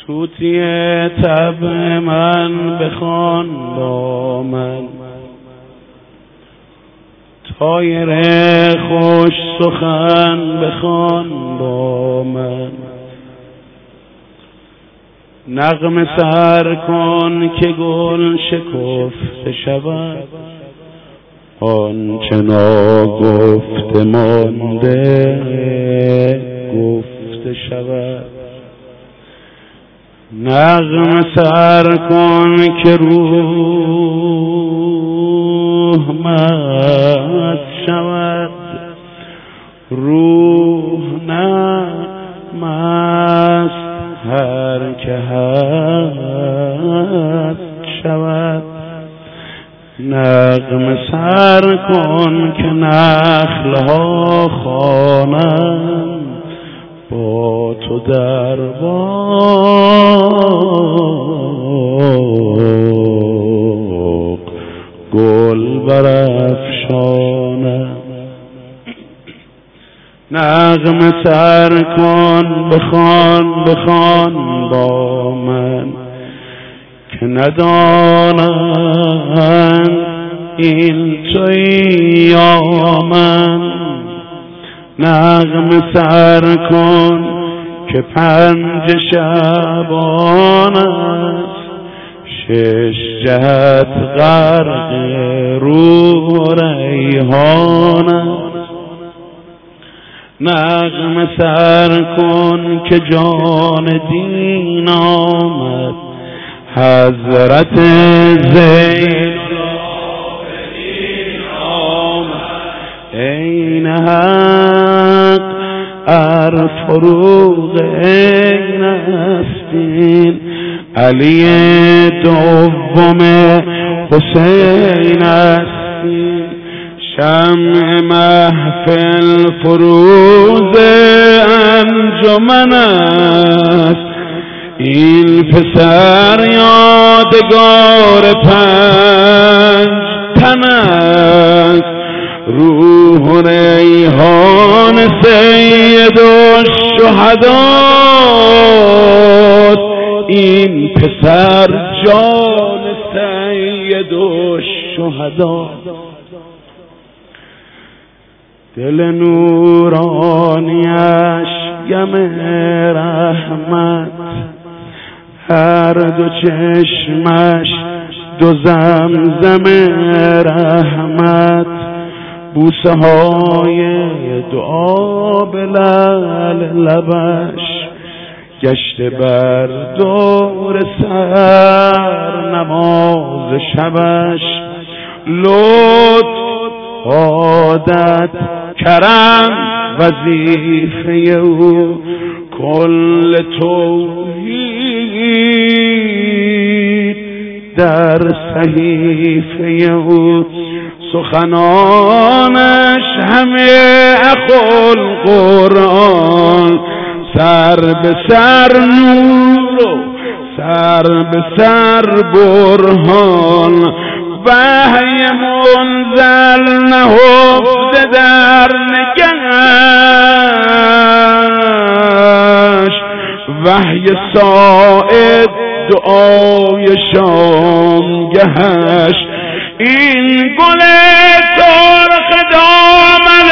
طوطی طبع من بخوان با من، طایر خوش سخن بخوان با من. نغمه سر کن که گل شکفته شود، آنچه ناگفته مانده گفته شود. نغمه سر کن که روح مست شود، روح نه مست هر که هست شود. نغمه سر کن که نخلها خوانند با تو در باغ گل برافشانند. نغمه سر کن بخوان با من که ندانند این تویی یا من. نغمه سر کن که 5 شعبان است، 6 جهت غرق روح و ریحان است. نغمه سر کن که جان دین آمد، حضرت زین العابدین آمد. عین حق فروغ عین استین، علی دوم حسین استین. شمع محفل فروز انجمن است، این پسر یادگار 5 تن است. روح و ریحان سید الشهداست، این پسر جان سید الشهداست. دل نورانیش گم رحمت، هر دو چشمش 2 زمزم رحمت. بوسه های دعا به لبش، گشته بر دور سر نماز شبش. لطف عادت کرم وظیفه او، کل توحید در صحیفه او. سخنانش همه اخل قرآن، سر به سر نور و سر به سر برهان. وحی منزل نهفته در نگهش، وحی ساعد دعای شامگهش. این گل سرخ دامن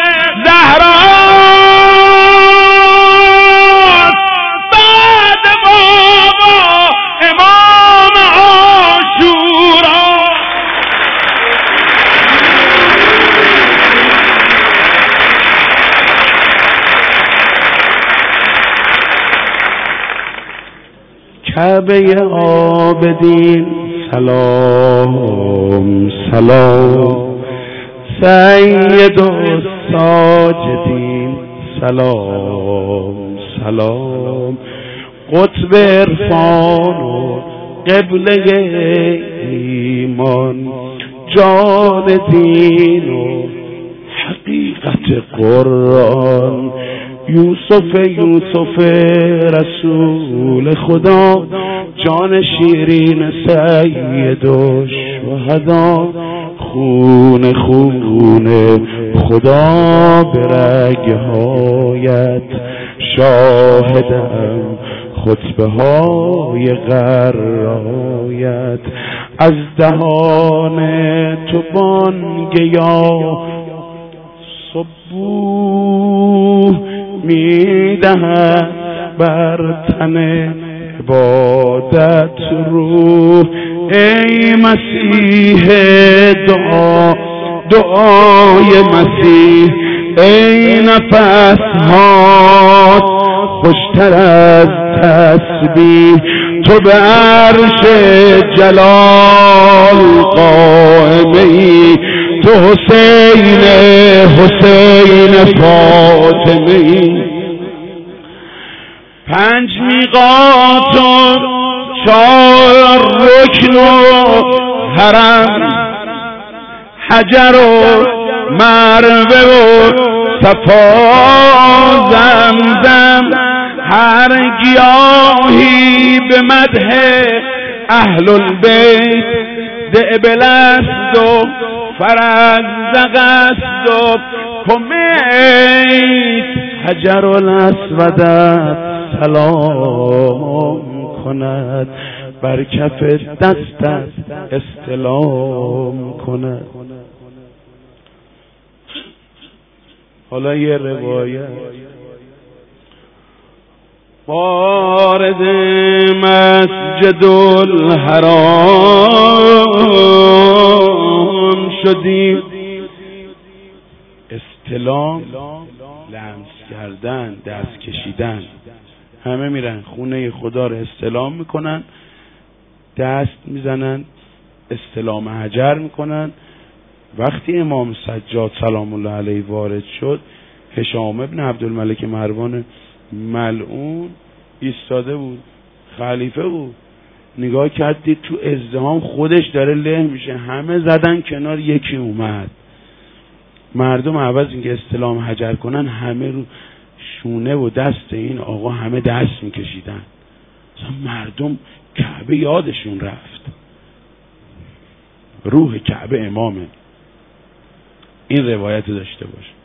زهراست، بعد بابا امام عاشورا. کعبه عابدین سلام سلام، سید الساجدین سلام سلام. قطب عرفان و قبله ایمان، جان دین و حقیقت قرآن. یوسف رسول خدا، جان شیرین سید الشهدا. خون خدا به رگهایت شاهدم، خطبه های غرایت، از دهان تو بانگیا صبوح میدهد بر تن عبادت روح. ای مسیح دعای مسیح، ای نفس ها خوشتر از تسبیح، تو به عرش جلال قائمه ای، تو حسین فاطمه ای. 5 میقات و 4 رکن و حرم، حجر و مروه و صفا زمزم، هر گیاهی به مدح اهل البیت دعبل است و فرزدق است و کمیت. حجر الاسودت سلام کند، بر کف دستت استلام کند. حالا یه روایت وارد مسجد الحرام شدیم. استلام، لمس کردن، دست کشیدن. همه میرن خونه خدا رو استلام میکنن، دست میزنن، استلام حجر میکنن. وقتی امام سجاد سلام الله علیه وارد شد، هشام ابن عبدالملک مروان ملعون ایستاده بود، خلیفه بود. نگاه کردید تو ازدحام خودش داره له میشه، همه زدن کنار، یکی اومد. مردم عوض اینکه استلام حجر کنن، همه رو شونه و دست این آقا همه دست میکشیدن. مردم کعبه یادشون رفت. روح کعبه امامه. این روایت داشته باش.